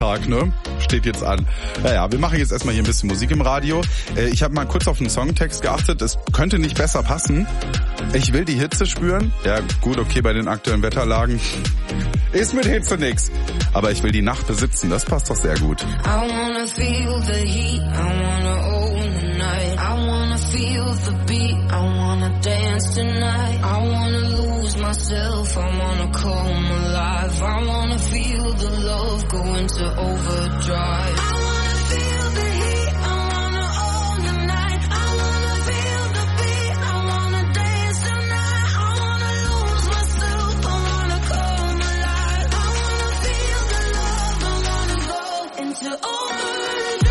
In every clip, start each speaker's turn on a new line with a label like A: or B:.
A: Tag, ne? Steht jetzt an. Naja, wir machen jetzt erstmal hier ein bisschen Musik im Radio. Ich habe mal kurz auf den Songtext geachtet. Es könnte nicht besser passen. Ich will die Hitze spüren. Ja gut, okay, bei den aktuellen Wetterlagen ist mit Hitze nix. Aber ich will die Nacht besitzen. Das passt doch sehr gut.
B: I wanna feel the heat. I wanna own the night. I wanna feel the beat. I wanna dance tonight. I wanna lose myself. I wanna come alive. I wanna feel the love go into overdrive. I wanna feel the heat. I wanna own the night. I wanna feel the beat. I wanna dance tonight. I wanna lose myself. I wanna come alive. I wanna feel the love. I wanna go into overdrive.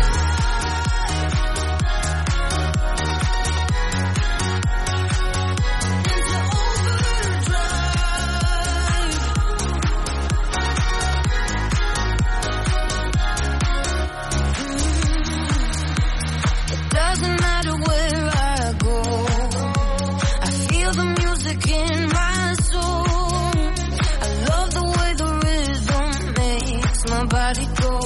B: Body go.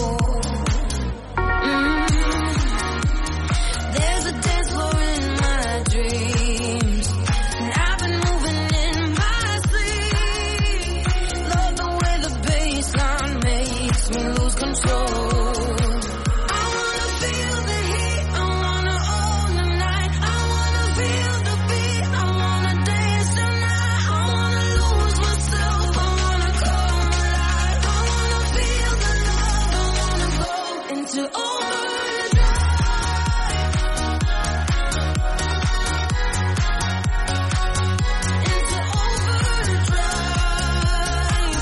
B: There's a dance floor in my dreams, and I've been moving in my sleep. Love the way the bassline makes me lose control. I wanna feel the heat. I wanna own the night. I wanna feel the beat. I wanna dance tonight. I wanna lose myself. I wanna come alive. I wanna feel the love. I wanna go into overdrive. Into overdrive.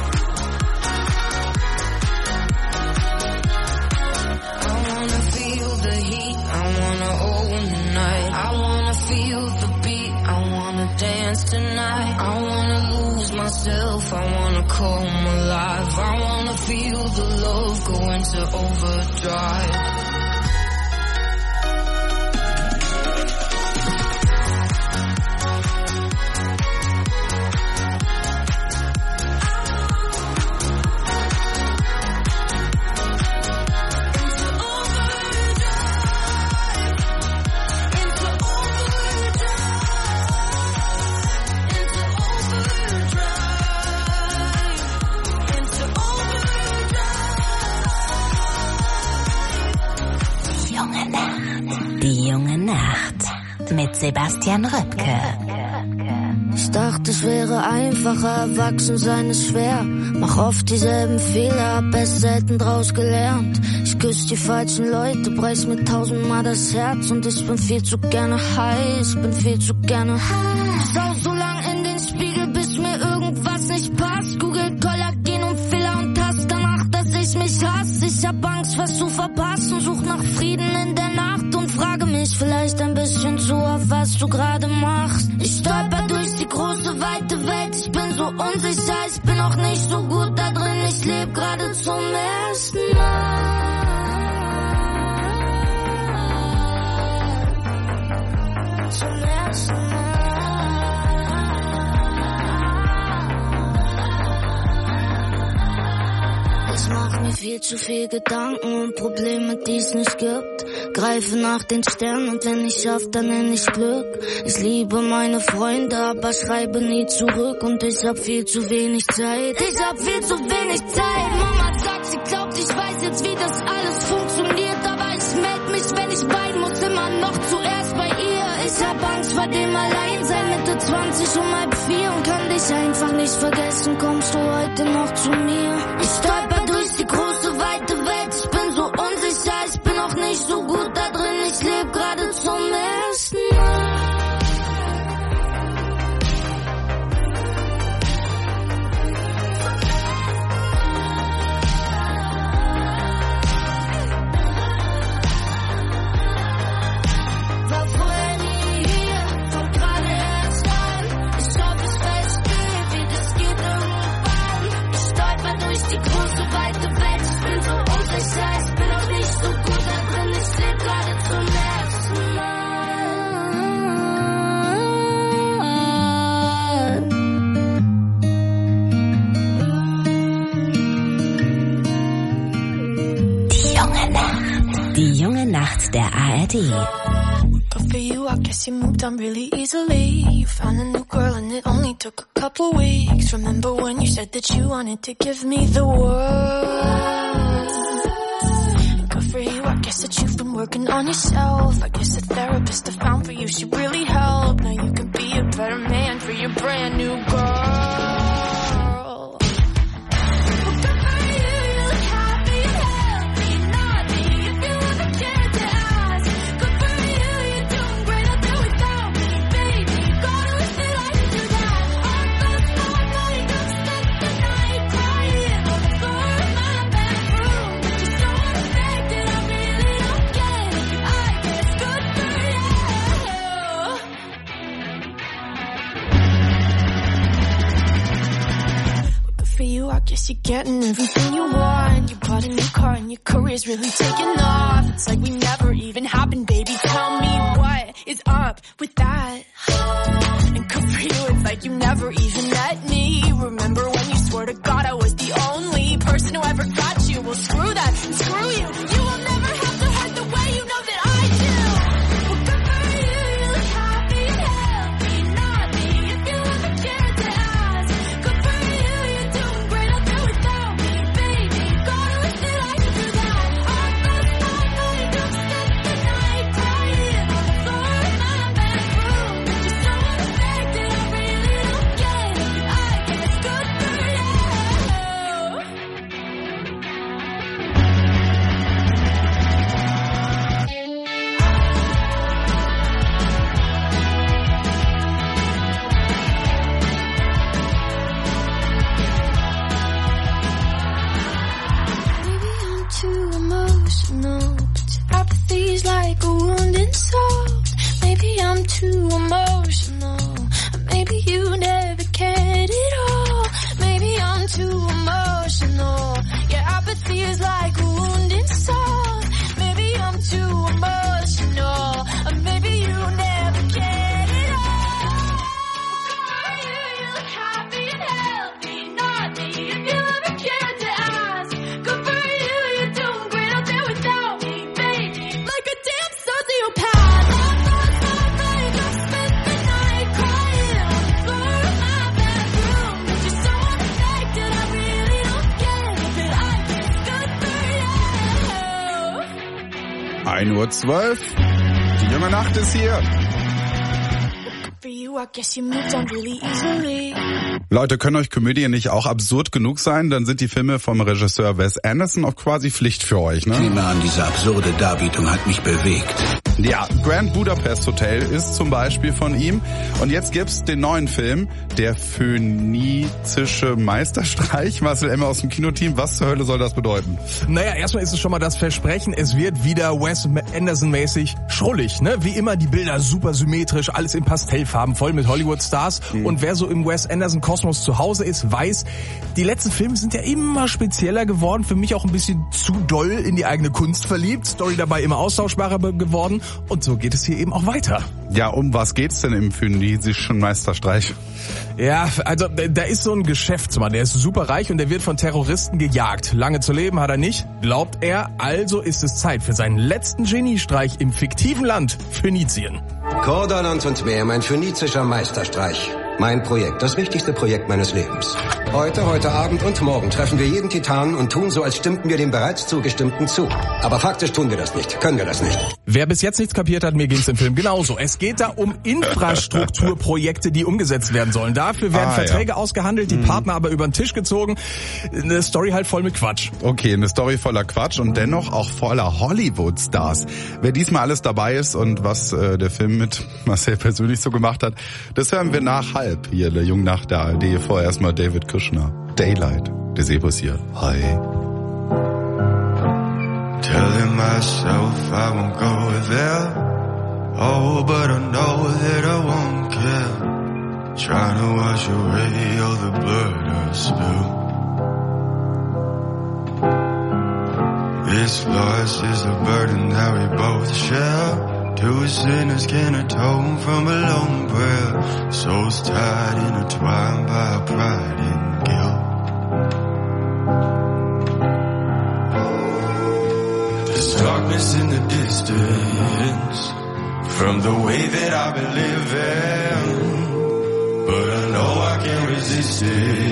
B: I wanna feel the heat. I wanna own the night. I wanna feel the beat. I wanna dance tonight. I wanna lose myself. I wanna come alive. I wanna feel the love go into overdrive.
C: Die junge Nacht mit Sebastian Röpke.
D: Ich dachte, es wäre einfacher, erwachsen sein ist schwer. Mach oft dieselben Fehler, hab erst selten draus gelernt. Ich küsse die falschen Leute, preis mir 1000-mal das Herz. Und ich bin viel zu gerne heiß, bin viel zu gerne heiß. Schau so lang in den Spiegel, bis mir irgendwas nicht passt. Google Kollagen und Filler und hast danach, dass ich mich hasse. Ich hab Angst, was zu verpassen, such nach Frieden in der Nacht und frage mich vielleicht ein bisschen zu, auf was du gerade machst. Ich stolper durch die große, weite Welt, ich bin so unsicher, ich bin auch nicht so gut da drin, ich lebe gerade zum ersten Mal. Zum ersten Mal. Ich mach mir viel zu viel Gedanken und Probleme, die es nicht gibt. Greife nach den Sternen und wenn ich schaff, dann nenn ich Glück. Ich liebe meine Freunde, aber schreibe nie zurück. Und ich hab viel zu wenig Zeit. Ich hab viel zu wenig Zeit. Mama sagt, sie glaubt, ich weiß jetzt, wie das alles funktioniert. Aber ich meld mich, wenn ich weinen muss, immer noch zuerst bei ihr. Ich hab Angst vor dem Alleinsein, Mitte 20 um 3:30 und kann dich einfach nicht vergessen. Kommst du heute noch zu mir? Ich stolper durch die große, weite Welt. Ich bin so unsicher, ich bin auch nicht so gut da drin. Ich lebe gerade zum ersten Mal. War vorher nie hier, komm gerade erst an. Ich hoffe, es verstehe, wie das geht irgendwann. Ich stolper durch die große, weite Welt. Ich bin so unsicher, ich bin auch nicht so gut da drin. Ich lebe gerade
C: der ARD.
E: Good for you, I guess you moved on really easily. You found a new girl and it only took a couple weeks. Remember when you said that you wanted to give me the world? Good for you, I guess that you've been working on yourself. I guess the therapist I found for you should really help. Now you can be a better man for your brand new girl. I guess you're getting everything you want. You bought a new car and your career's really taking off. It's like we never even happened, baby. Tell me what is up with that. And good for you, it's like you never even met me. Remember when you swore to God I was the only person who ever got you? Well, screw that and screw you. You will never have to hurt the way you know that I do. Well, good for you, you look happy and healthy. Not me, if you ever cared to ask. Good for you, you're doing great out there without me, baby. God, I wish that I could do that. Our first night, night, don't spend the night crying on the floor in my bedroom. You're so unaffected, I really don't get it. I guess good for you. Maybe I'm too emotional, but your apathy's like a wounded soul. Maybe I'm too emotional, or maybe you never cared at all. Maybe I'm too emotional, your apathy is like a wounded soul. Maybe I'm too emotional, or maybe you never cared at all. You look happy and healthy, not me, if you ever cared to ask. Good for you, you're doing great out there without me, baby. Like a damn sociopath. I don't spend the night crying on the floor of my bedroom. But you're so unaffected, I really don't get it. But I guess good for you.
A: 1:12 Uhr. Die junge Nacht ist hier.
E: Good for you, I guess you moved on really easily.
A: Leute, können euch Komödien nicht auch absurd genug sein? Dann sind die Filme vom Regisseur Wes Anderson auch quasi Pflicht für euch, ne?
F: Sieh mal an, diese absurde Darbietung hat mich bewegt.
A: Ja, Grand Budapest Hotel ist zum Beispiel von ihm. Und jetzt gibt's den neuen Film, der phönizische Meisterstreich. Marcel Emmer aus dem Kinoteam, was zur Hölle soll das bedeuten?
G: Naja, erstmal ist es schon mal das Versprechen, es wird wieder Wes Anderson-mäßig schrullig, ne? Wie immer die Bilder super symmetrisch, alles in Pastellfarben, voll mit Hollywood-Stars. Und wer so im Wes Anderson-Kosmos zu Hause ist, weiß, die letzten Filme sind ja immer spezieller geworden, für mich auch ein bisschen zu doll in die eigene Kunst verliebt, Story dabei immer austauschbarer geworden. Und so geht es hier eben auch weiter.
A: Ja, um was geht's denn im phönizischen Meisterstreich?
G: Ja, also da ist so ein Geschäftsmann, der ist super reich und der wird von Terroristen gejagt. Lange zu leben hat er nicht, glaubt er, also ist es Zeit für seinen letzten Geniestreich im fiktiven Land Phönizien.
F: Kordaland und Meer, mein phönizischer Meisterstreich. Mein Projekt, das wichtigste Projekt meines Lebens. Heute Abend und morgen treffen wir jeden Titanen und tun so, als stimmten wir dem bereits Zugestimmten zu. Aber faktisch tun wir das nicht, können wir das nicht.
G: Wer bis jetzt nichts kapiert hat, mir ging's im Film genauso. Es geht da um Infrastrukturprojekte, die umgesetzt werden sollen. Dafür werden Verträge ausgehandelt, die Partner aber über den Tisch gezogen. Eine Story halt voll mit Quatsch.
A: Okay, eine Story voller Quatsch und dennoch auch voller Hollywood-Stars. Wer diesmal alles dabei ist und was der Film mit Marcel persönlich so gemacht hat, das hören wir nach halb hier, der Jungen nach der ARD. Vorher erstmal David Kushner. Daylight. Der Sebus hier. Hi.
H: Telling myself I won't go there. Oh, but I know that I won't care. Trying to wash away all the blood I spilled. This loss is a burden that we both share. Two sinners can atone from a lone prayer. Souls tied, intertwined by pride and guilt. The darkness in the distance from the way that I've been living, but I know I can't resist it.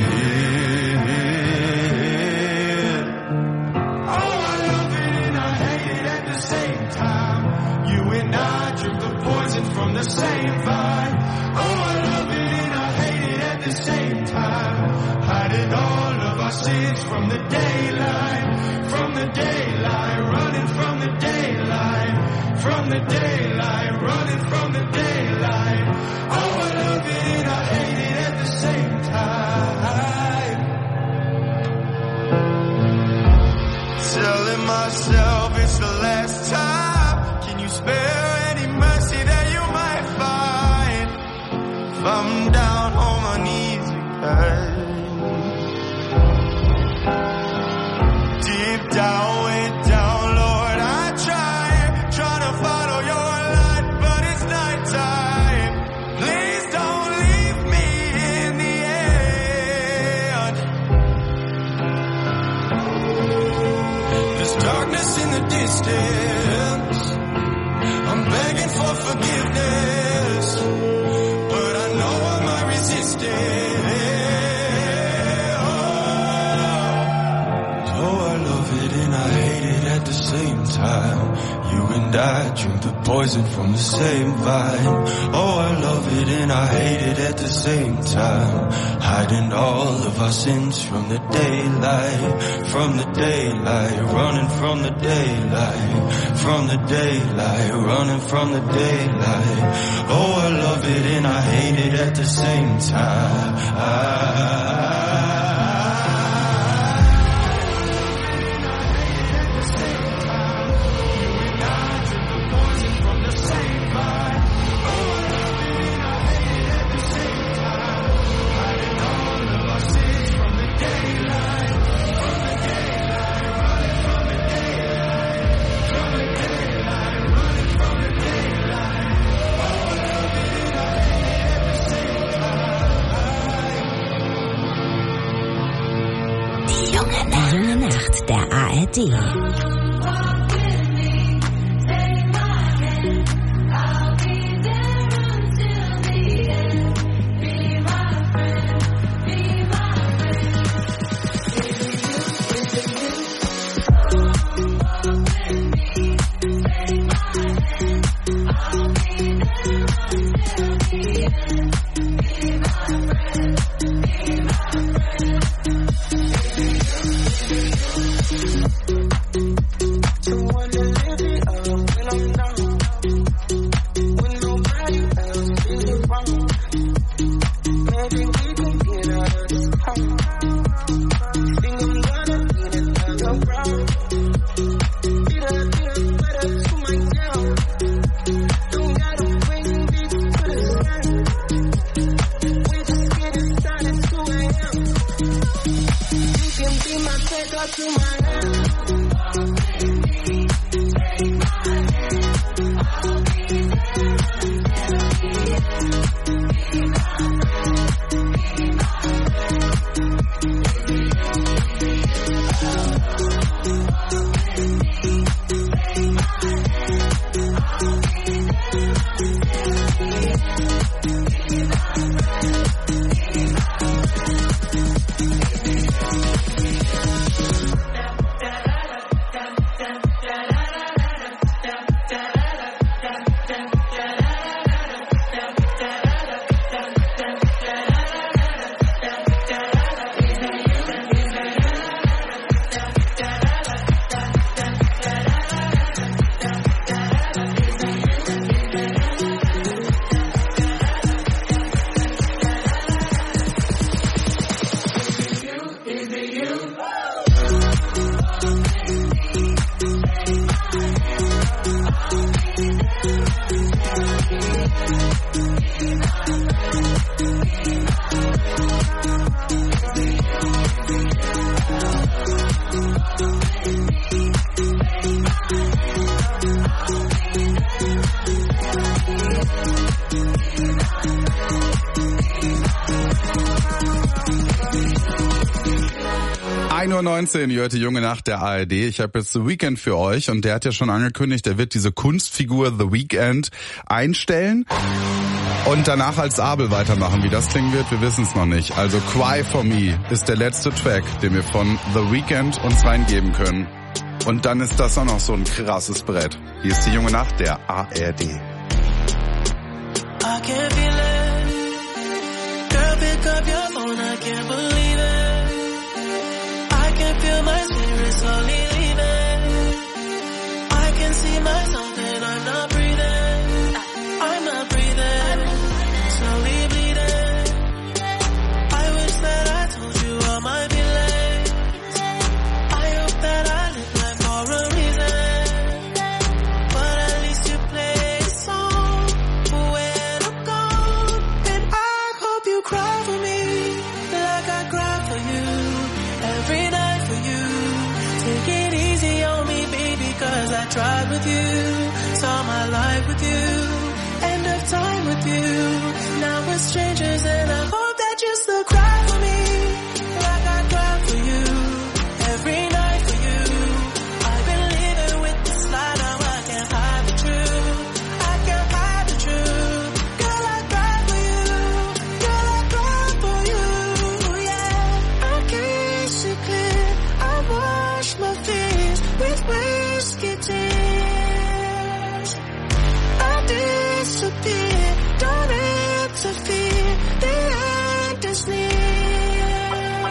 H: Oh, I love it and I hate it at the same time. You and I drink the poison from the same vine. Oh, I love it and I hate it at the same time. Hiding all of our sins from the daylight, running from the daylight, running from the daylight. Oh, I love it and I hate it at the same time. Telling myself it's the last time. Can you spare any mercy that you might find? If I'm down on my knees again, deep down, way down, Lord, I try to follow your light, but it's nighttime. Please don't leave me in the end. There's darkness in the distance. I'm begging for forgiveness, but I know I might resist it. At the same time, you and I drink the poison from the same vine. Oh, I love it and I hate it at the same time. Hiding all of our sins from the daylight, running from the daylight, running from the daylight. Oh, I love it and I hate it at the same time.
C: Junge Nacht der ARD.
A: 10:19 Uhr, ihr hört die junge Nacht der ARD. Ich habe jetzt The Weeknd für euch und der hat ja schon angekündigt, er wird diese Kunstfigur The Weeknd einstellen und danach als Abel weitermachen. Wie das klingen wird, wir wissen es noch nicht. Also Cry For Me ist der letzte Track, den wir von The Weeknd uns reingeben können. Und dann ist das auch noch so ein krasses Brett. Hier ist die junge Nacht der ARD.
I: I can't feel it. Girl, pick up your phone, I can't believe it. I can feel my spirit slowly leaving. I can see myself and I'm not breathing. I'm not breathing. Slowly bleeding. I wish that I told you I might be late. I hope that I live life for a reason. But at least you play a song when I'm gone. And I hope you cry for me like I cry for you. Every night for you. Take it easy on me, baby, cause I tried with you. Saw my life with you. End of time with you. Now we're strangers and I hope that you still cry for me like I cry for you. Every night for you. I've been living with this lie, now I can't hide the truth. I can't hide the truth. Girl, I cry for you. Girl, I cry for you. Yeah, I can't see clear. I wash my face with whiskey tears. I disappear, don't interfere. The end is near.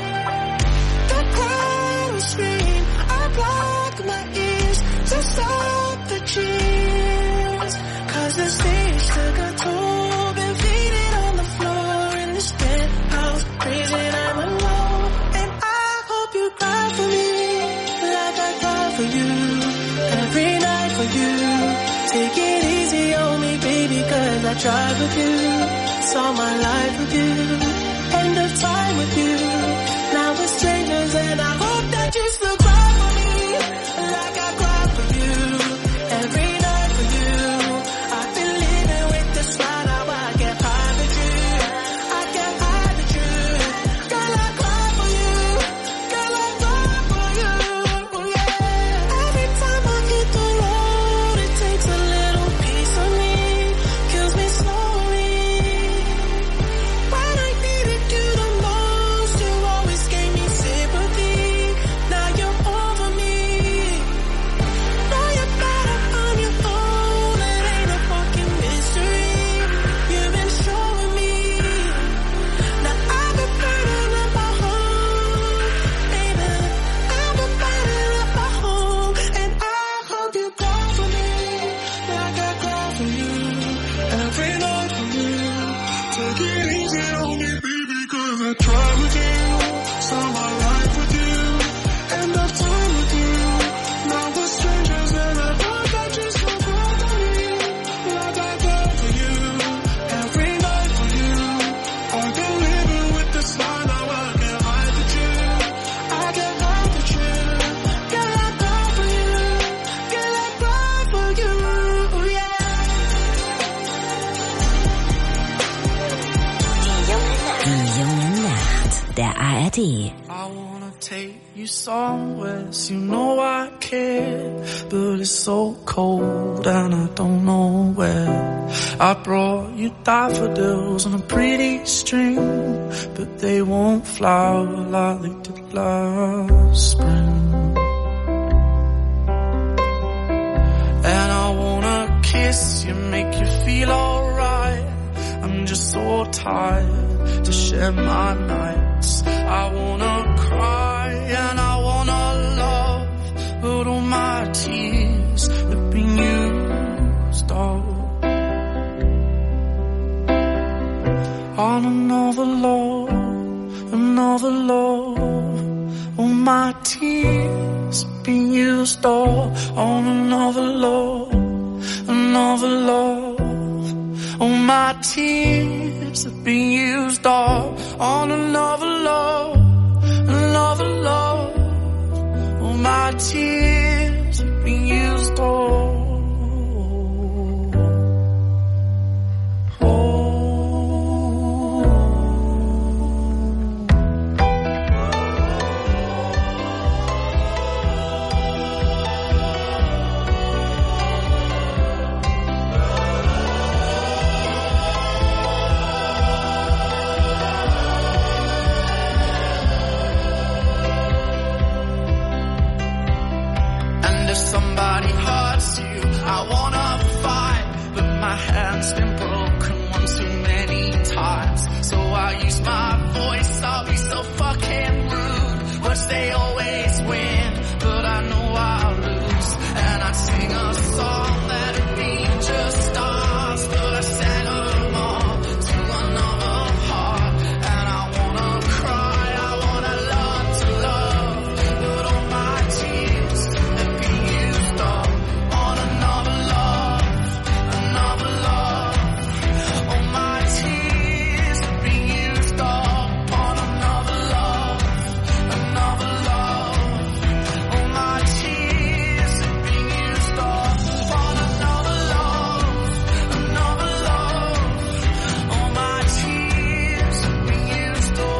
I: The crowd will scream. I block my ears to stop the cheers. Cause the stage took a toll. Been faded on the floor in this penthouse. Crazy and I'm alone. And I hope you cry for me like I cry for you. Every night for you. Take it easy on me, baby, cause I tried with you. Saw my life with you. End of time with you. Now we're strangers and I hope that you still cry for me like I cry for you. Every night for you. I've been living with this lie, now I can't hide the truth. I can't hide the truth. Girl, I cry for you. Girl, I cry for you. Yeah. Every time I hit the road, it takes a little piece of me. Kills me slowly. When I needed you the most, you always gave me sympathy. Now you're over me. Now you're better on your own. It ain't a fucking mystery. You've been showing me. Now I've been burning up my home, baby. I've been burning up my home, and I hope you cry for me like I cry for you. Every night for you. Take it easy on me, baby, cause I tried with you. Saw my life with you. End of time with you. Now we're strangers and I hope that you still cry for me like I cry for you. Every night for you. I've been living with this lie, now I can't hide the truth. I can't hide the truth. Girl, I cry for you. Girl, I cry for you. Yeah.
C: Die junge Nacht der ARD.
I: I wanna take you somewhere, so you know I care, but it's so cold and I don't know where. I brought you daffodils on a pretty string, but they won't flower like they did last spring. And I wanna kiss you, make you feel alright. I'm just so tired to share my nights. I wanna cry and I wanna love, but all my tears have been used up on another love, another love. All my tears have been used up on another love, another love. All my tears have been used up on another love, another love. All my tears have been used up. I wanna fight, but my hand's been broken one too many times. So I use my voice, I'll be so fucking rude. But they always win, but I know I'll lose. And I'd sing a song that'd be just stars, but I sang them all to another heart. And I wanna cry, I wanna learn to love, but all my tears have been used up on another love, another love. All my tears have been used up on another love, another love. All my tears have been used up on another love, another love. All my tears have been used up.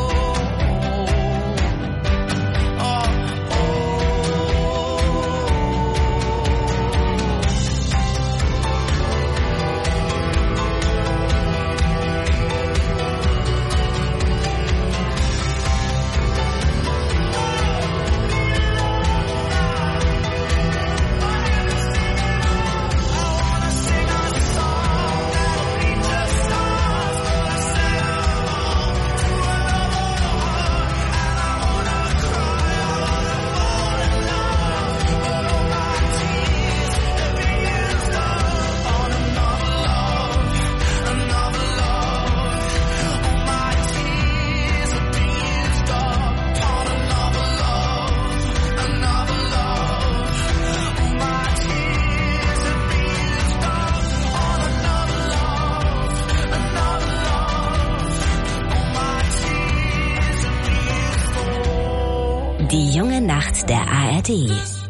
C: Die junge Nacht der ARD.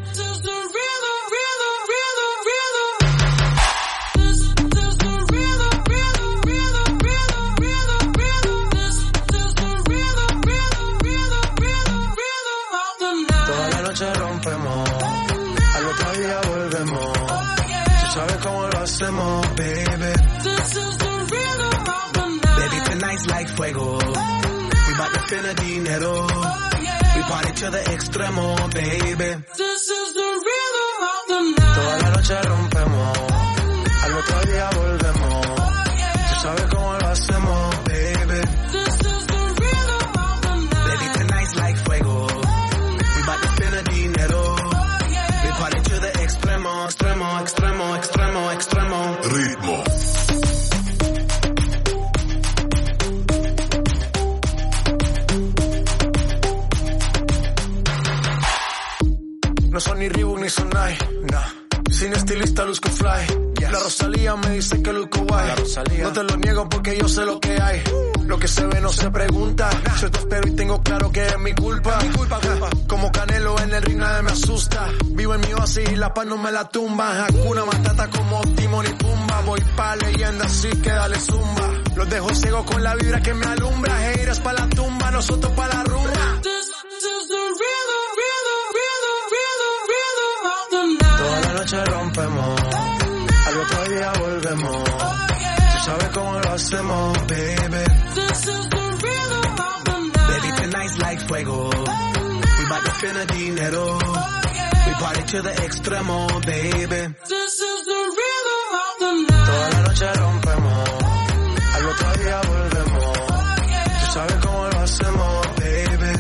J: Toda la noche rompemos, al otro día volvemos. Tú sabes cómo lo hacemos, baby. Baby, tonight's like fuego. We bout to spend the dinero. We party to the extremo, baby. Toda la noche rompemos, al otro día volvemos. Tú sabes cómo lo hacemos, baby. Baby, tonight's like fuego. We bout to spend the dinero. We party to the extremo, extremo, extremo, extremo, extremo.
K: Ritmo.
J: No son ni Reebok ni Sonai, nah. Sin estilista luzco fly. La Rosalía me dice que luzco guay. No te lo niego porque yo sé lo que hay. Lo que se ve no se pregunta. Yo te espero y tengo claro que es mi culpa. Como Canelo en el ring nadie me asusta. Vivo en mi oasis y la paz no me la tumba. Hakuna Matata como Timon y Pumba. Voy pa' leyenda así que dale zumba. Los dejo ciego con la vibra que me alumbra. Haters pa' la tumba, nosotros pa' la rumba. Toda la noche rompemos, al otro día volvemos. Tú sabes cómo lo hacemos, baby. Baby, tonight's like fuego. We bout to spend the dinero. We party to the extremo, baby. Toda la noche rompemos, al otro día volvemos. Tú sabes cómo lo hacemos, baby.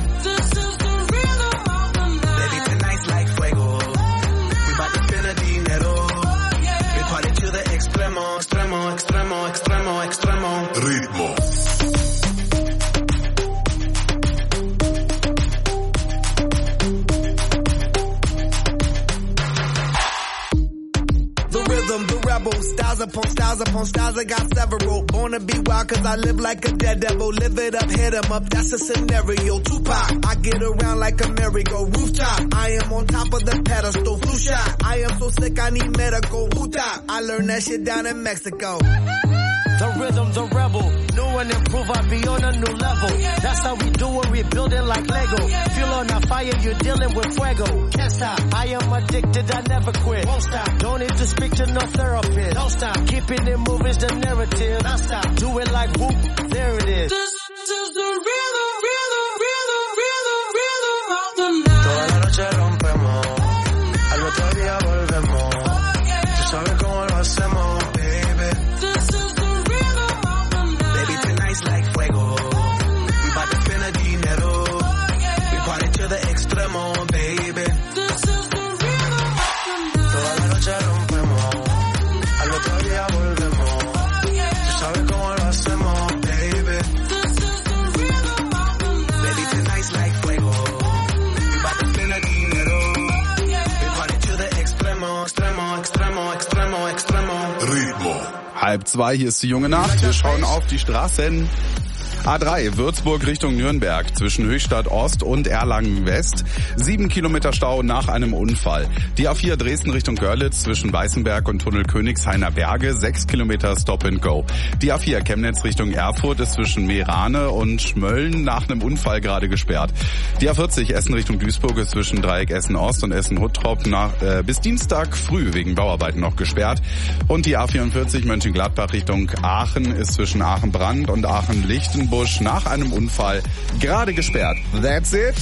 J: Baby, tonight's like fuego. Dinero. We party to the extremo, extremo, extremo, extremo, extremo.
K: Ritmo.
L: The rhythm, the rebel, styles upon styles upon styles, I got several. Born to be wild cause I live like a dead devil. Live it up, hit 'em up, that's a scenario. Tupac, I get around like a merry-go rooftop. I am on top of the pedestal, flu shot. I am so sick I need medical. Hootah, I learned that shit down in Mexico.
M: The rhythm, the rebel, new and improve, I be on a new level. That's how we do it, we building like Lego. Feel on a fire, you're dealing with fuego. Can't stop, I am addicted, I never quit. Won't stop, don't need to speak to no therapist. Don't stop, keeping it moving's the narrative. Don't stop, do it like whoop, there it is. This is the rhythm, rhythm, rhythm, rhythm, rhythm of the night.
J: Toda la noche rompemos, al otro día volvemos. día volvemos. Tú sabes cómo lo hacemos, baby. Baby, tonight's like fuego. We bout to spend the dinero. We party to the extremo, extremo, extremo, extremo, extremo.
A: Ritmo. 1:30, hier ist die junge Nacht. Wir schauen auf die Straßen. A3, Würzburg Richtung Nürnberg, zwischen Höchstadt Ost und Erlangen West. 7 Kilometer Stau nach einem Unfall. Die A4 Dresden Richtung Görlitz, zwischen Weißenberg und Tunnel Königshainer Berge, 6 Kilometer Stop and Go. Die A4 Chemnitz Richtung Erfurt ist zwischen Meerane und Schmölln nach einem Unfall gerade gesperrt. Die A40 Essen Richtung Duisburg ist zwischen Dreieck Essen Ost und Essen Huttrop bis Dienstag früh wegen Bauarbeiten noch gesperrt. Und die A44 Mönchengladbach Richtung Aachen ist zwischen Aachen-Brand und Aachen-Lichtenbusch nach einem Unfall gerade gesperrt. That's it.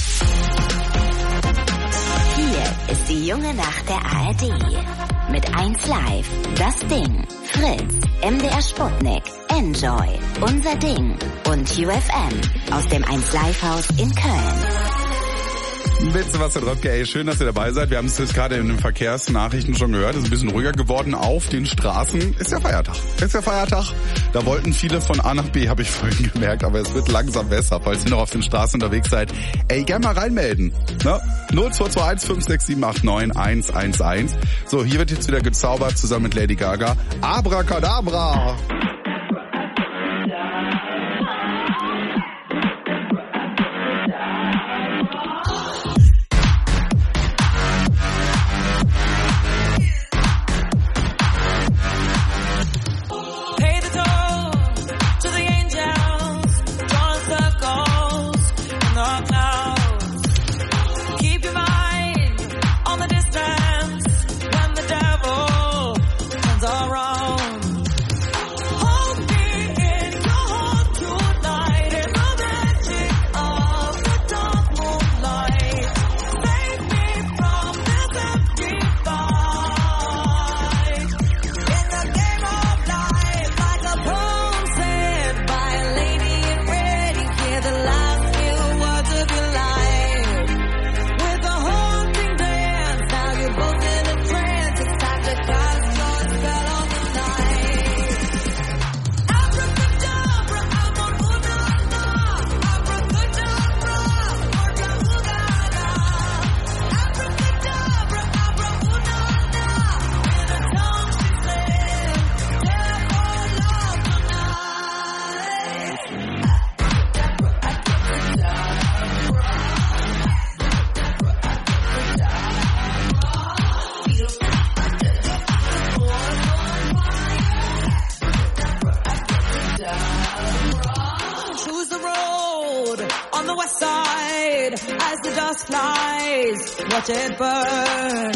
C: Hier ist die junge Nacht der ARD. Mit 1 Live, Das Ding, Fritz, MDR Sputnik, Enjoy, Unser Ding und UFM aus dem 1 Live Haus in Köln.
A: Mit Sebastian Röpke, ey, schön, dass ihr dabei seid. Wir haben es jetzt gerade in den Verkehrsnachrichten schon gehört. Es ist ein bisschen ruhiger geworden auf den Straßen. Ist ja Feiertag. Da wollten viele von A nach B, habe ich vorhin gemerkt. Aber es wird langsam besser. Falls ihr noch auf den Straßen unterwegs seid, ey, gerne mal reinmelden. Ne? 0221 56789 111. So, hier wird jetzt wieder gezaubert zusammen mit Lady Gaga. Abracadabra!
K: Watch it burn.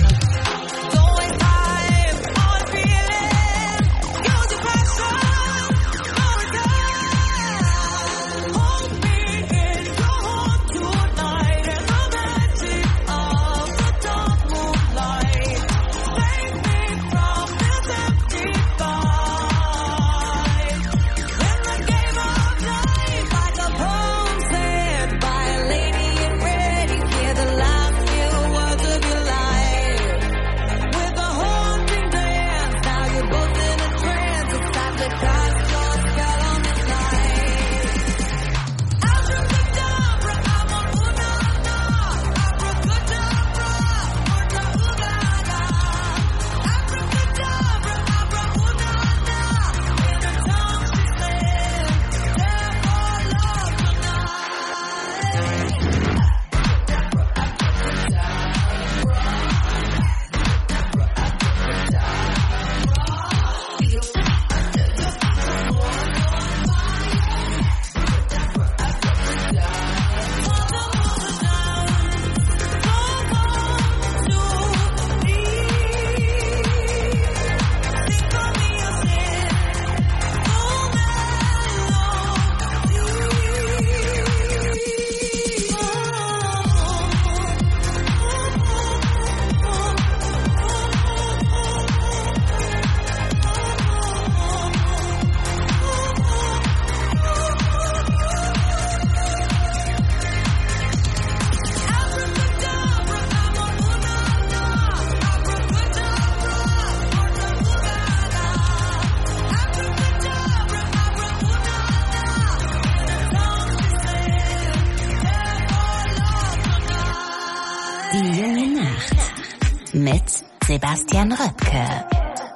C: Christian Röpke.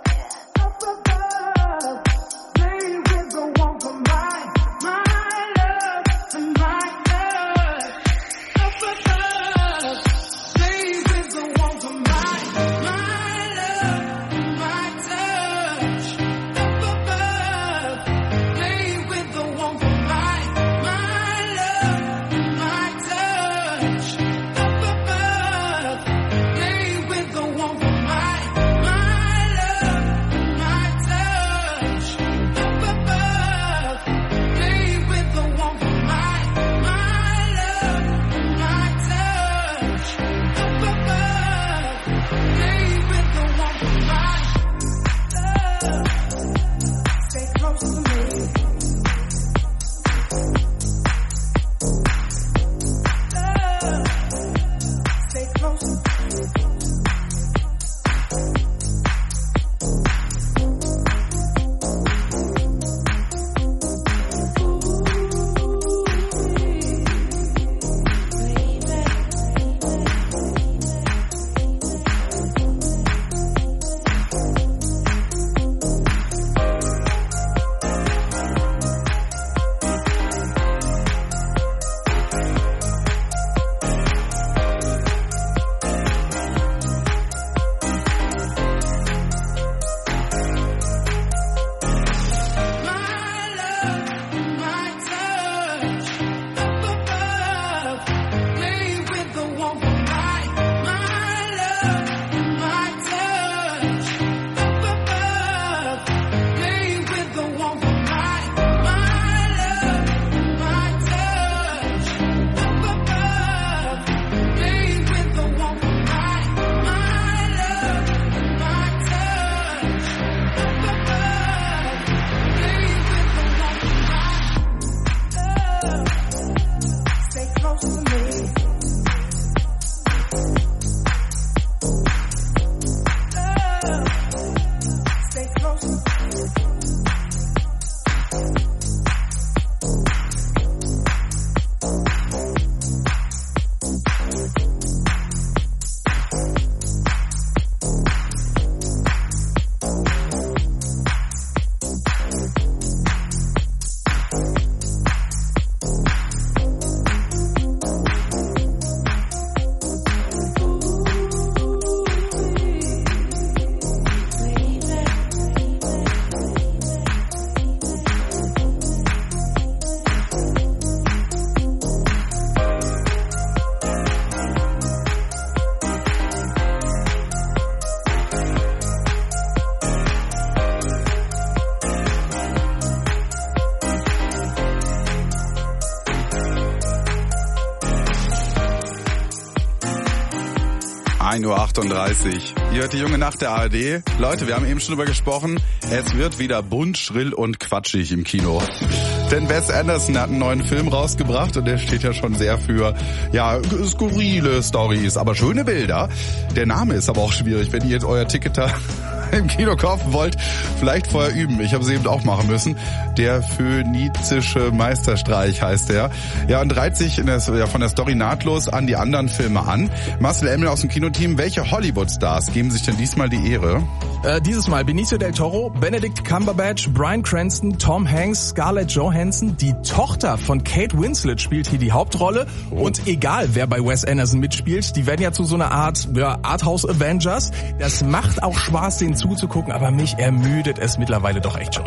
A: Uhr 38. Ihr hört die junge Nacht der ARD. Leute, wir haben eben schon drüber gesprochen. Es wird wieder bunt, schrill und quatschig im Kino. Denn Wes Anderson hat einen neuen Film rausgebracht und der steht ja schon sehr für, ja, skurrile Storys, aber schöne Bilder. Der Name ist aber auch schwierig, wenn ihr jetzt euer Ticket da im Kino kaufen wollt, vielleicht vorher üben. Ich habe es eben auch machen müssen. Der phönizische Meisterstreich heißt der. Ja, und reiht sich von der Story nahtlos an die anderen Filme an. Marcel Emmel aus dem Kinoteam, welche Hollywood-Stars geben sich denn diesmal die Ehre?
G: Dieses Mal Benicio del Toro, Benedict Cumberbatch, Bryan Cranston, Tom Hanks, Scarlett Johansson. Die Tochter von Kate Winslet spielt hier die Hauptrolle. Oh. Und egal, wer bei Wes Anderson mitspielt, die werden ja zu so einer Art Arthouse Avengers. Das macht auch Spaß, denen zuzugucken, aber mich ermüdet es mittlerweile doch echt schon.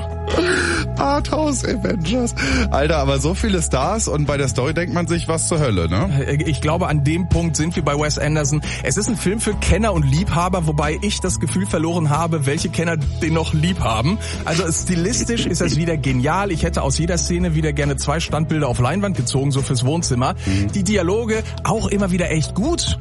A: Arthouse Avengers. Alter, aber so viele Stars und bei der Story denkt man sich, was zur Hölle, ne?
G: Ich glaube, an dem Punkt sind wir bei Wes Anderson. Es ist ein Film für Kenner und Liebhaber, wobei ich das Gefühl verloren habe, welche Kenner den noch lieb haben. Also stilistisch ist es wieder genial. Ich hätte aus jeder Szene wieder gerne 2 Standbilder auf Leinwand gezogen, so fürs Wohnzimmer. Die Dialoge auch immer wieder echt gut.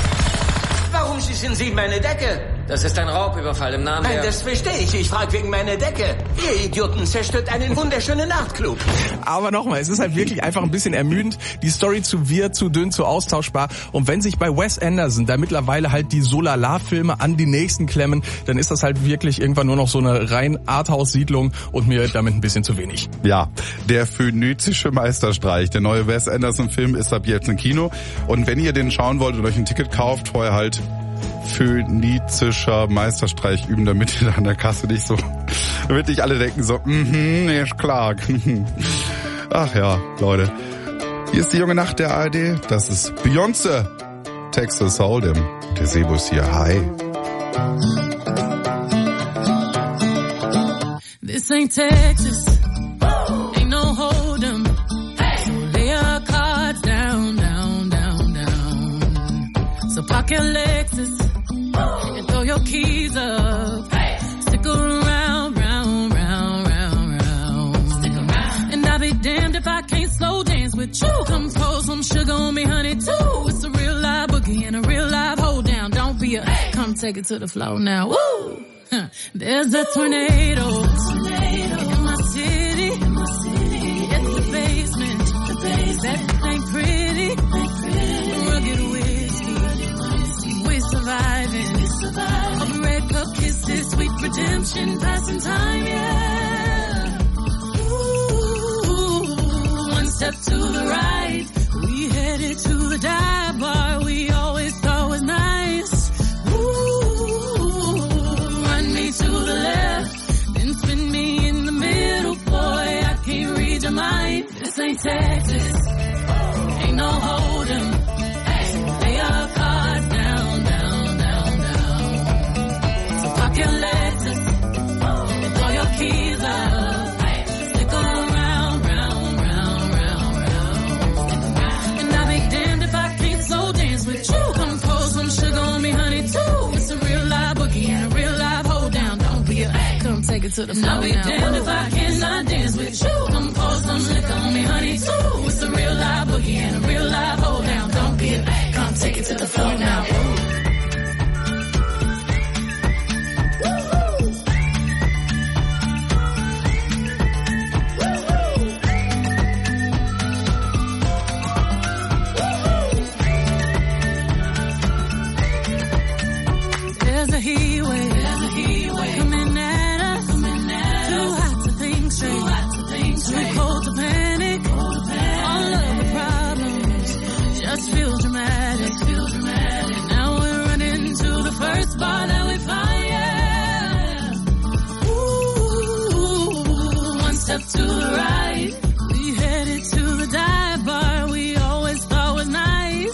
N: Warum schießen Sie meine Decke? Das ist ein Raubüberfall im Namen der...
O: Nein, das verstehe ich. Ich frage wegen meiner Decke. Ihr Idioten zerstört einen wunderschönen Nachtclub.
G: Aber nochmal, es ist halt wirklich einfach ein bisschen ermüdend. Die Story zu wirr, zu dünn, zu austauschbar. Und wenn sich bei Wes Anderson da mittlerweile halt die So-Lala-Filme an die nächsten klemmen, dann ist das halt wirklich irgendwann nur noch so eine rein Arthouse-Siedlung und mir damit ein bisschen zu wenig.
A: Ja, der phönizische Meisterstreich, der neue Wes Anderson-Film ist ab jetzt im Kino. Und wenn ihr den schauen wollt und euch ein Ticket kauft, vorher halt phönizischer Meisterstreich üben, damit ihr an der Kasse nicht so, damit nicht alle denken so, nee, ist klar. Ach ja, Leute. Hier ist die junge Nacht der ARD. Das ist Beyoncé. Texas Hold'em. Der Sebo ist hier. Hi.
P: This ain't Texas. Ain't no Hold'em. So lay your cards down, down, down, down. So park your Lexus and throw your keys up. Stick around, round, round, round, round. Stick around. And I'll be damned if I can't slow dance with you. Come pour some sugar on me, honey, too. It's a real live boogie and a real live hold down. Don't be a come take it to the floor now. Woo! There's a tornado in my city. It's the basement. That ain't pretty. Rugged whiskey. We're surviving. Of red cup kisses, sweet redemption, passing time, yeah. Ooh, one step to the right. We headed to the dive bar we always thought was nice. To the left, then spin me in the middle, boy, I can't read your mind. This ain't Texas, ain't no Hold'em. Lay your cards down, down, down, down. So park your Lexus and throw your keys up. Stick around, round, round, round, round. And I'll be damned if I can't slow dance with you. Come pour some sugar on me, honey, too. It's a real live boogie and a real live hold down. Don't be a come take it to the floor now. I'll be damned if I cannot dance with you. Come pour some liquor on me, honey, too. It's a real live boogie and a real live hold down. Don't be a come take it to the floor now. There's a heat wave. Coming at us. Too hot to think straight. Too cold to panic. All of the problems just feel dramatic. Now we're running to the first bar that we find, yeah. Ooh, one step to the right. We headed to the dive bar we always thought was nice.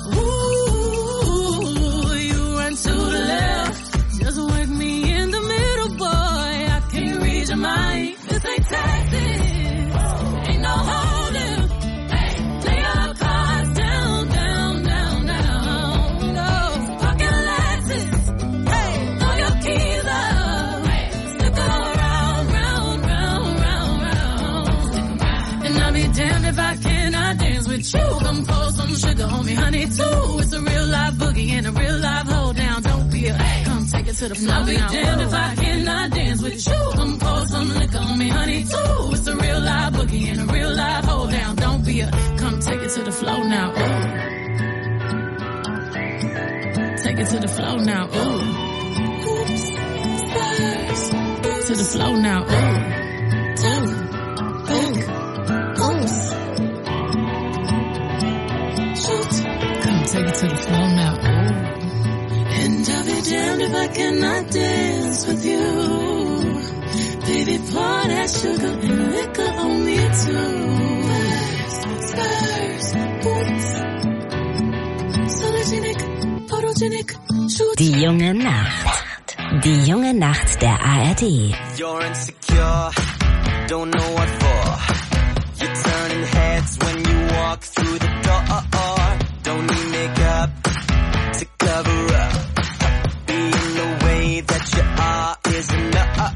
P: Ooh, you run to the left. Just work me in the middle, boy. I can't read your mind. This ain't Texas. Ain't no Hold'em. Lay your cards down, down, down, down. Go. Park your Lexus. Throw your keys up. Stick around, round, round, round, round. And I'll be damned if I cannot dance with you. Come pour some sugar on me, honey, too. It's a real live boogie and a real live hold down. Don't be a come take it to the floor. I'll be damned if I cannot dance with you. Come pour some liquor on me, honey, too. It's a real live boogie and a real live hold down. Don't be a come take it to the floor now. Ooh. Take it to the floor now. Ooh. Oops. Spurs. To the floor now. Ooh. Oops. Shoot. Come take it to the floor now. Ooh. And I'll be damned if I cannot dance with you. Baby, pour that sugar and liquor on me too. Spurs, boots, Sologenic, photogenic, shoot.
C: Die junge Nacht. Die junge Nacht der ARD.
Q: You're insecure, don't know what for. You're turning heads when you walk through the door. Don't need makeup to cover up. Being the way that you are is enough.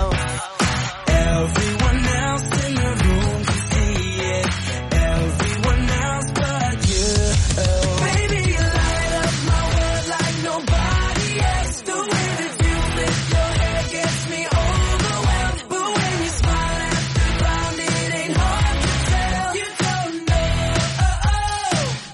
Q: Everyone else in the room can see it. Everyone else but you. Baby, you light up my world like nobody else. The way that you lift your hair gets me overwhelmed. But when you smile at the ground, it ain't hard to tell. You don't know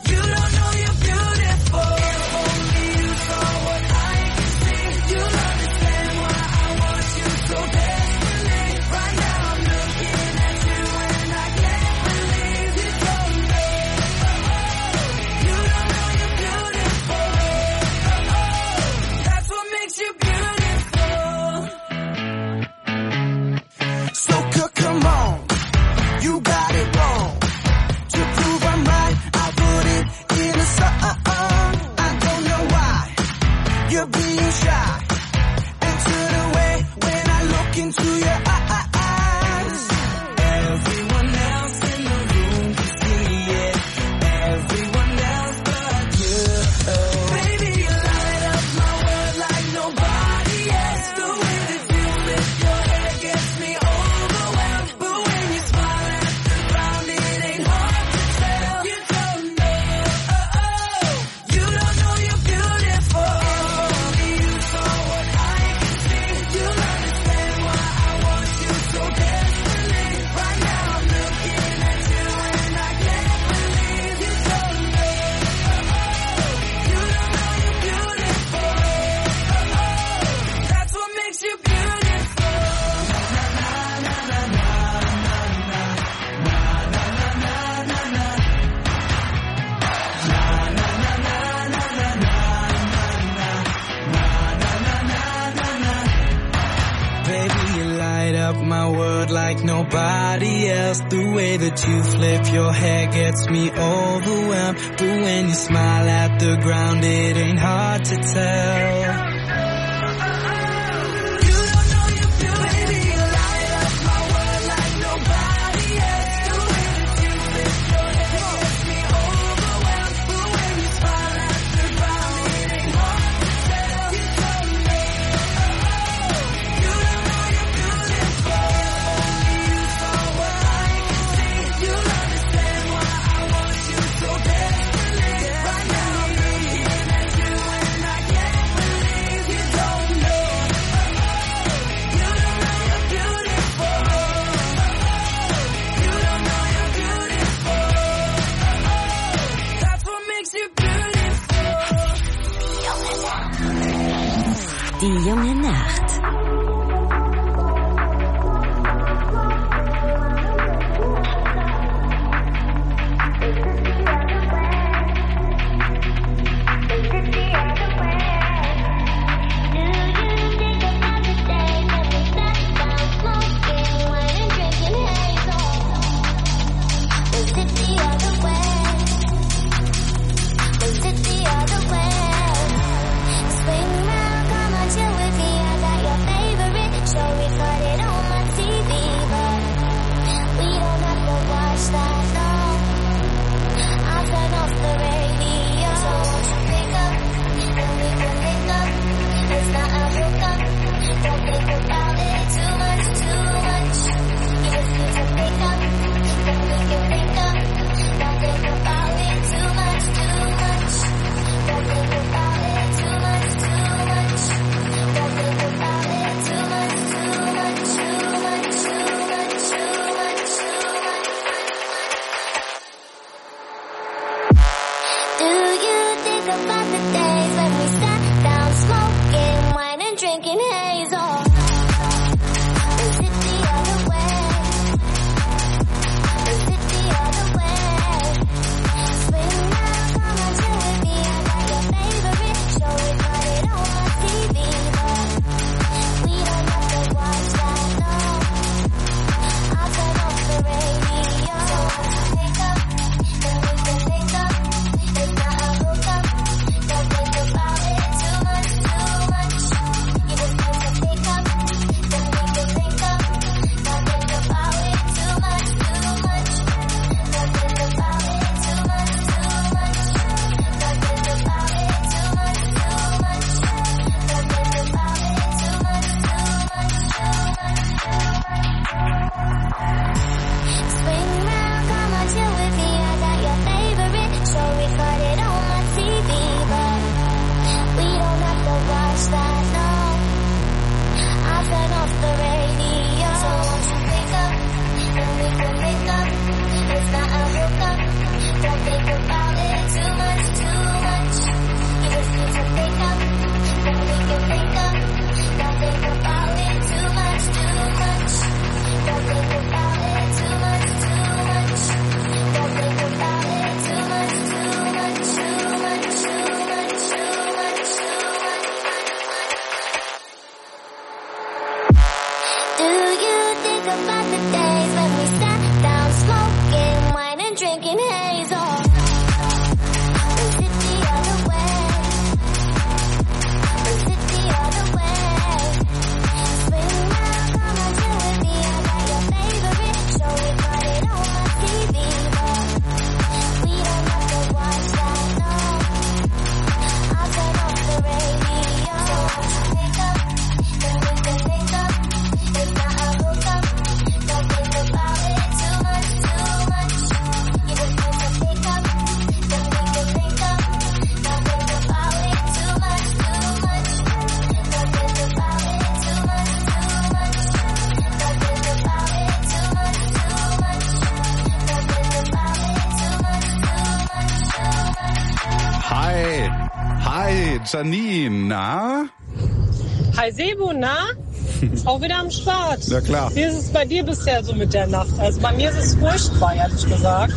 Q: up my world like nobody else. The way that you flip your hair gets me overwhelmed. But when you smile at the ground, it ain't hard to tell.
C: Die junge Nacht.
A: Janine, na?
R: Hi Sebo, na? Auch wieder am Start.
A: Ja klar.
R: Wie ist es bei dir bisher so mit der Nacht? Also bei mir ist es furchtbar, ehrlich gesagt.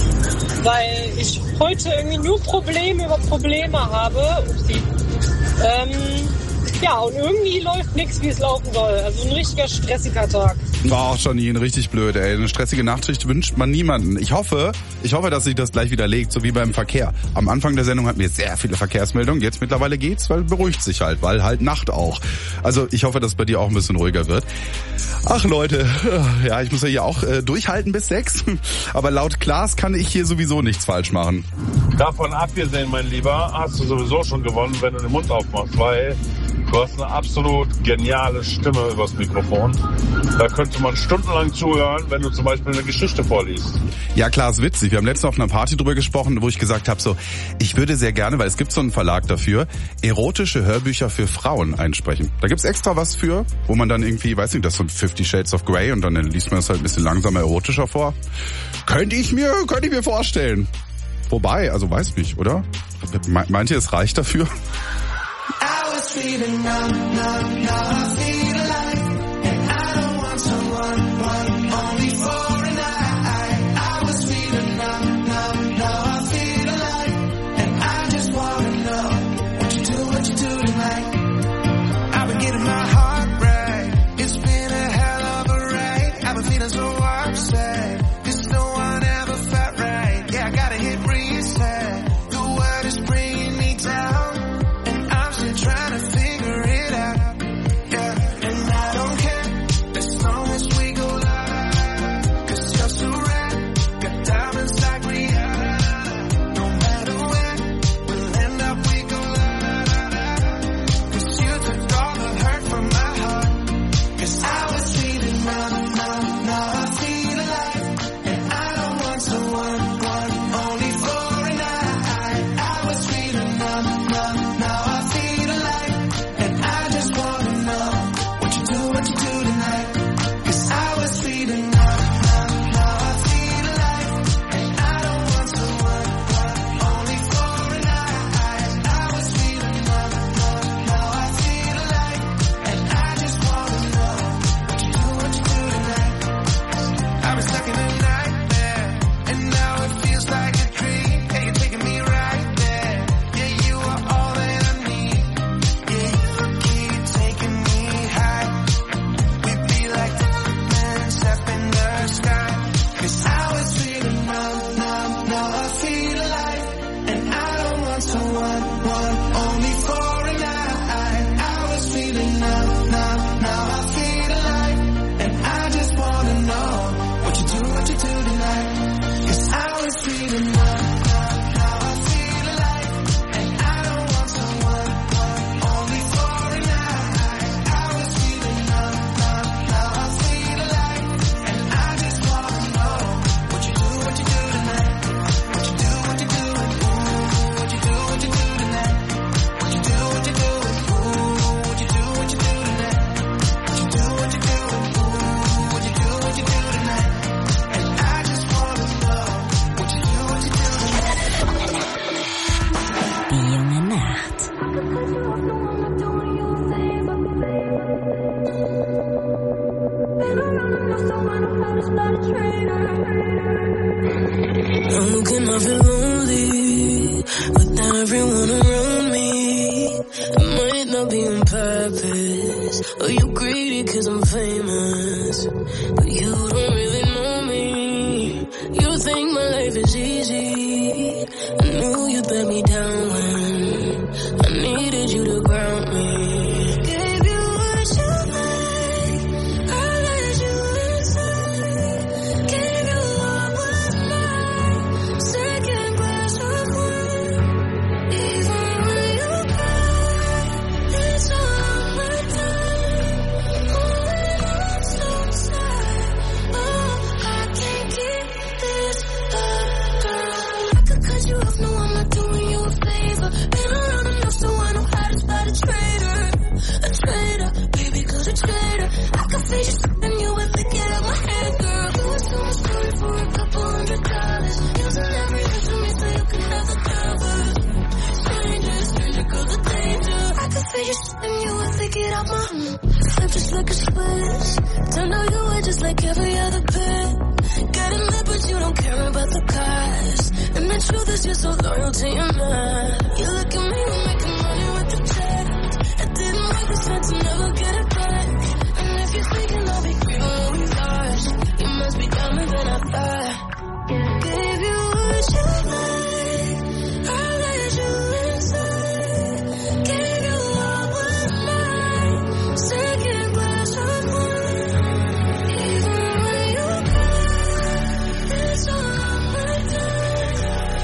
R: Weil ich heute irgendwie nur Probleme über Probleme habe. Ja, und irgendwie läuft nichts, wie es laufen soll. Also ein richtiger stressiger Tag.
A: War auch schon nie richtig blöd, ey. Eine stressige Nachtschicht wünscht man niemanden. Ich hoffe, dass sich das gleich wieder legt, so wie beim Verkehr. Am Anfang der Sendung hatten wir sehr viele Verkehrsmeldungen. Jetzt mittlerweile geht's, weil beruhigt sich halt, weil halt Nacht auch. Also ich hoffe, dass es bei dir auch ein bisschen ruhiger wird. Ach Leute, ja, ich muss ja hier auch durchhalten bis 6. Aber laut Klaas kann ich hier sowieso nichts falsch machen.
S: Davon abgesehen, mein Lieber, hast du sowieso schon gewonnen, wenn du den Mund aufmachst, weil du hast eine absolut geniale Stimme übers Mikrofon. Da könnte man stundenlang zuhören, wenn du zum Beispiel eine Geschichte vorliest.
A: Ja, klar, ist witzig. Wir haben letztens auf einer Party drüber gesprochen, wo ich gesagt habe, so, ich würde sehr gerne, weil es gibt so einen Verlag dafür, erotische Hörbücher für Frauen einsprechen. Da gibt's extra was für, wo man dann irgendwie, weiß nicht, das ist so 50 Shades of Grey und dann liest man das halt ein bisschen langsamer erotischer vor. Könnte ich mir vorstellen. Wobei, also weiß nicht, oder? Meint ihr, es reicht dafür?
Q: I was feeling numb, now I feel alive. And I don't want someone, only for a night. I was feeling numb, now I feel alive. And I just wanna know what you do tonight. I've been getting my heart right. It's been a hell of a ride. I've been feeling so upset. Cause no one ever felt right. Yeah, I gotta hit reset. The world is bringing me down. Trying to figure it out, yeah, and I don't care as long as we go loud, cause you're so rare, got diamonds like Rihanna, no matter where we'll end up, we go loud, cause you took all the hurt from my heart, cause I was feeling numb, now I feel alive, and I don't want someone, only for a night, I was feeling numb, now I feel and I just wanna know what you do tonight. Cause I was feeling now I feel alive. And I don't want someone, only for a night. I was feeling now I feel alive. And I just wanna know what you do tonight. I was stuck in a nightmare, and now it feels like a dream. Hey, you're taking me right there. Yeah, you are all that I need. Taking me high, we'd be like diamonds up in the sky. Cause I was feeling numb, now I feel alive. And I don't want someone, only for a night. I was feeling numb, now I feel alive. And I just wanna know what you do tonight. Cause I was feeling numb, now I feel alive. And I don't want someone, only for a night. I was feeling numb, now I feel alive. And I just wanna know what you do tonight. What you do, ooh, what you do tonight. What you do, ooh, what you do tonight. What you do, ooh, what you do tonight. And I just wanna know what you do tonight.
C: Die junge Nacht.
I: How can I feel lonely without everyone around me? It might not be on purpose, or you greedy cause I'm famous, but you don't really know me. You think my life is easy. I knew you'd let me down when I needed you to ground me. Gave you what you like, I let you inside. Gave you what was mine, second glass of wine. Even when you cry, it's all my time. Holding on so tight, oh, I can't keep this up, girl. I could cut you off, no, I'm not doing you a favor. Been around enough so I know how to spot a traitor, baby, cause a traitor. I can feel you slipping you if they get out my head, girl. You were so sorry for a couple $100, using every inch of me so you can have the cover. Stranger, girl, the danger. I can feel you slipping you if they get out my flip just like a switch. Turned out you were just like every other bitch. Got it lit, but you don't care about the cost. And the truth is you're so loyal to your man. You look at me, we're making money with the cheddar. It didn't work,
E: the sense to never get it back. And if you're thinking I'll be grieving when we lost, you must be dumber than I thought. Gave you what you like, I let you inside. Gave you all one night, second glass of wine. Even when you cry, it's all on my time.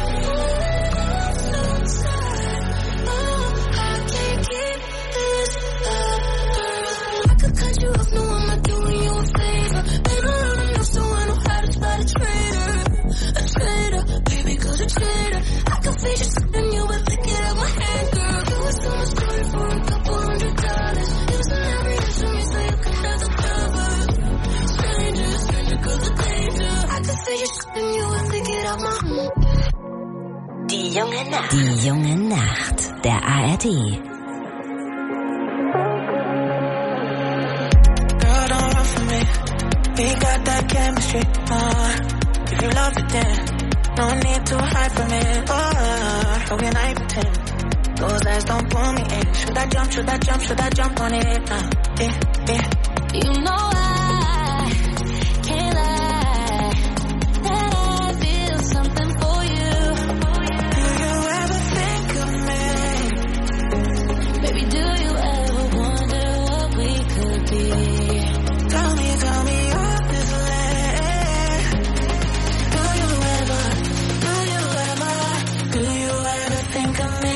E: So inside, oh, I can't keep this up. I could cut you off, no, I'm not doing you a favor. Been around enough so I know how to spot a traitor. A traitor, baby girl's a traitor. I can feel you slipping, you would lick it out my hand, girl. You was so much story for a couple $100. Using every inch of me so you could have the cover. Stranger, stranger, girl's a danger. I can feel you slipping, you would lick it out my
C: Die junge Nacht. Die junge Nacht der ARD.
I: Girl, don't run from me. We got that chemistry. If you love it, then no need to hide from it. How can I pretend? Those eyes don't pull me in. Should I jump? Should I jump? Should I jump on it?
E: You know I can't lie that I feel something for you.
I: Do you ever think of me?
E: Baby, do you ever wonder what we could be?
I: Tell me honestly. Do you ever think of me?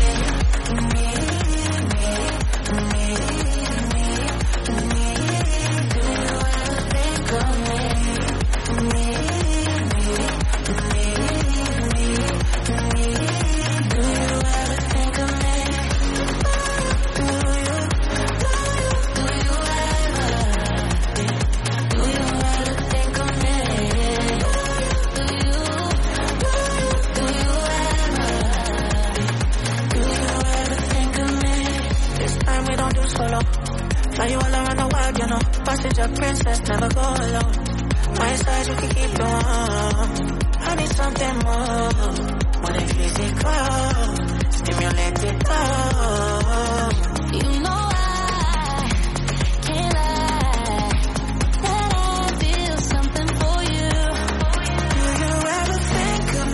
I: Fly you all around the world, you know. Passenger princess, never go alone. My side, you can keep your warm. I need something more than physical. Stimulated love.
E: You know I can't lie that I feel something for you.
I: Do you ever think of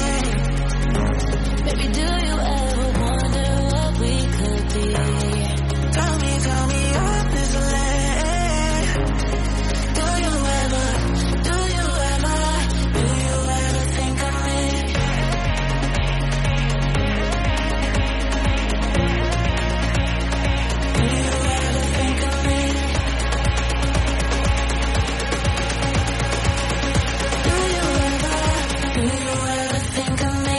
I: me?
E: Baby, do you ever wonder what we could be?
I: Tell me honestly. Do you ever think of me? Do you ever think of me? Do you ever think of me?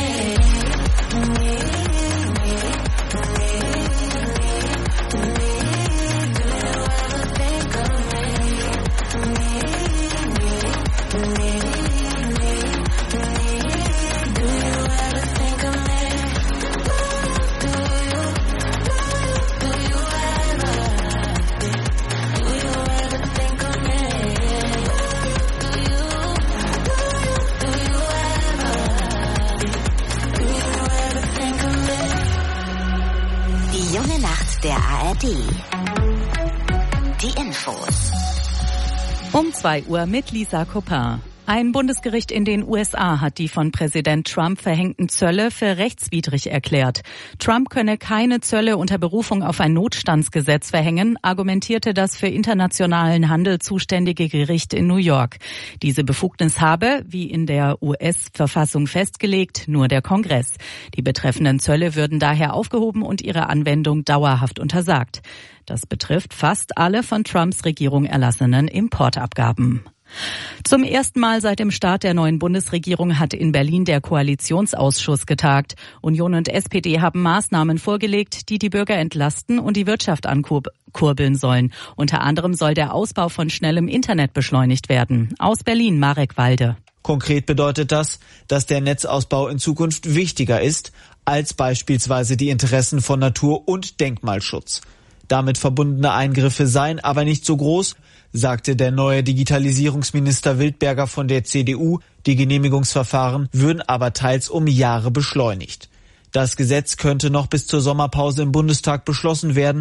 C: Die junge Nacht der ARD. Die Infos.
T: Um 2 Uhr mit Lisa Copin. Ein Bundesgericht in den USA hat die von Präsident Trump verhängten Zölle für rechtswidrig erklärt. Trump könne keine Zölle unter Berufung auf ein Notstandsgesetz verhängen, argumentierte das für internationalen Handel zuständige Gericht in New York. Diese Befugnis habe, wie in der US-Verfassung festgelegt, nur der Kongress. Die betreffenden Zölle würden daher aufgehoben und ihre Anwendung dauerhaft untersagt. Das betrifft fast alle von Trumps Regierung erlassenen Importabgaben. Zum ersten Mal seit dem Start der neuen Bundesregierung hat in Berlin der Koalitionsausschuss getagt. Union und SPD haben Maßnahmen vorgelegt, die die Bürger entlasten und die Wirtschaft ankurbeln sollen. Unter anderem soll der Ausbau von schnellem Internet beschleunigt werden. Aus Berlin, Marek Walde.
U: Konkret bedeutet das, dass der Netzausbau in Zukunft wichtiger ist als beispielsweise die Interessen von Natur- und Denkmalschutz. Damit verbundene Eingriffe seien aber nicht so groß, sagte der neue Digitalisierungsminister Wildberger von der CDU. Die Genehmigungsverfahren würden aber teils um Jahre beschleunigt. Das Gesetz könnte noch bis zur Sommerpause im Bundestag beschlossen werden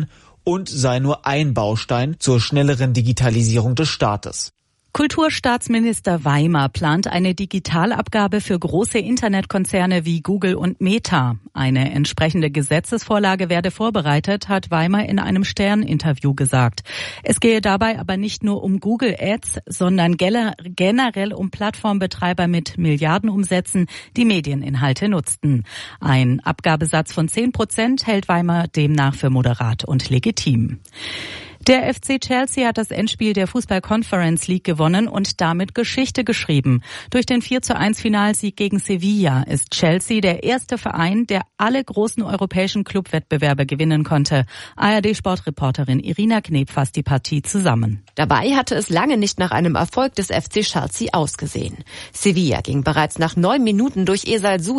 U: und sei nur ein Baustein zur schnelleren Digitalisierung des Staates.
T: Kulturstaatsminister Weimer plant eine Digitalabgabe für große Internetkonzerne wie Google und Meta. Eine entsprechende Gesetzesvorlage werde vorbereitet, hat Weimer in einem Stern-Interview gesagt. Es gehe dabei aber nicht nur um Google Ads, sondern generell um Plattformbetreiber mit Milliardenumsätzen, die Medieninhalte nutzten. Ein Abgabesatz von 10% hält Weimer demnach für moderat und legitim. Der FC Chelsea hat das Endspiel der Fußball-Conference League gewonnen und damit Geschichte geschrieben. Durch den 4:1 Finalsieg gegen Sevilla ist Chelsea der erste Verein, der alle großen europäischen Clubwettbewerbe gewinnen konnte. ARD-Sportreporterin Irina Kneb fasst die Partie zusammen.
B: Dabei hatte es lange nicht nach einem Erfolg des FC Chelsea ausgesehen. Sevilla ging bereits nach 9 Minuten durch Esal